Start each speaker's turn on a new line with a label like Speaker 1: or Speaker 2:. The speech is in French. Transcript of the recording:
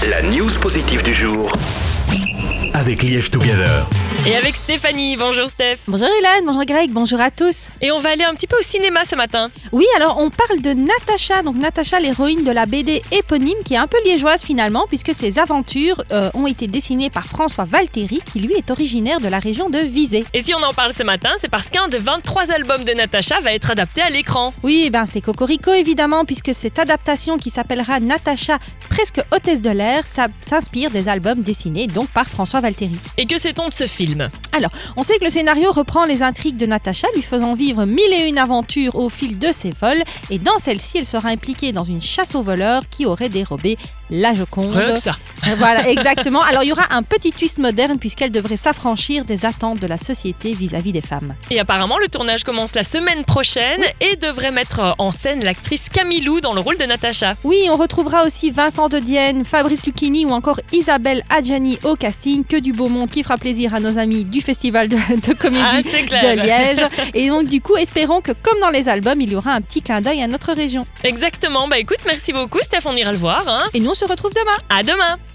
Speaker 1: La news positive du jour. Avec Liège Together.
Speaker 2: Et avec Stéphanie. Bonjour Steph.
Speaker 3: Bonjour Hélène, bonjour Greg, bonjour à tous.
Speaker 2: Et on va aller un petit peu au cinéma ce matin.
Speaker 3: Oui, alors on parle de Natacha, donc Natacha l'héroïne de la BD éponyme qui est un peu liégeoise finalement puisque ses aventures ont été dessinées par François Valtéry qui lui est originaire de la région de Visé.
Speaker 2: Et si on en parle ce matin, c'est parce qu'un des 23 albums de Natacha va être adapté à l'écran.
Speaker 3: Oui, c'est Cocorico évidemment puisque cette adaptation qui s'appellera Natacha presque hôtesse de l'air, ça s'inspire des albums dessinés donc par François Valtéry.
Speaker 2: Et que sait-on de ce film ?
Speaker 3: Alors, on sait que le scénario reprend les intrigues de Natacha, lui faisant vivre 1001 aventures au fil de ses vols. Et dans celle-ci, elle sera impliquée dans une chasse aux voleurs qui aurait dérobé la Joconde.
Speaker 2: Rien que ça.
Speaker 3: Voilà, exactement. Alors, il y aura un petit twist moderne puisqu'elle devrait s'affranchir des attentes de la société vis-à-vis des femmes.
Speaker 2: Et apparemment, le tournage commence la semaine prochaine et devrait mettre en scène l'actrice Camille Lou dans le rôle de Natacha.
Speaker 3: Oui, on retrouvera aussi Vincent de Dienne, Fabrice Lucchini ou encore Isabelle Adjani au casting. Que du beau monde qui fera plaisir à nos amis du Festival de comédie de Liège. Et donc, du coup, espérons que comme dans les albums, il y aura un petit clin d'œil à notre région.
Speaker 2: Exactement. Écoute, merci beaucoup Steph, on ira le voir.
Speaker 3: Et nous, on se retrouve demain.
Speaker 2: À demain.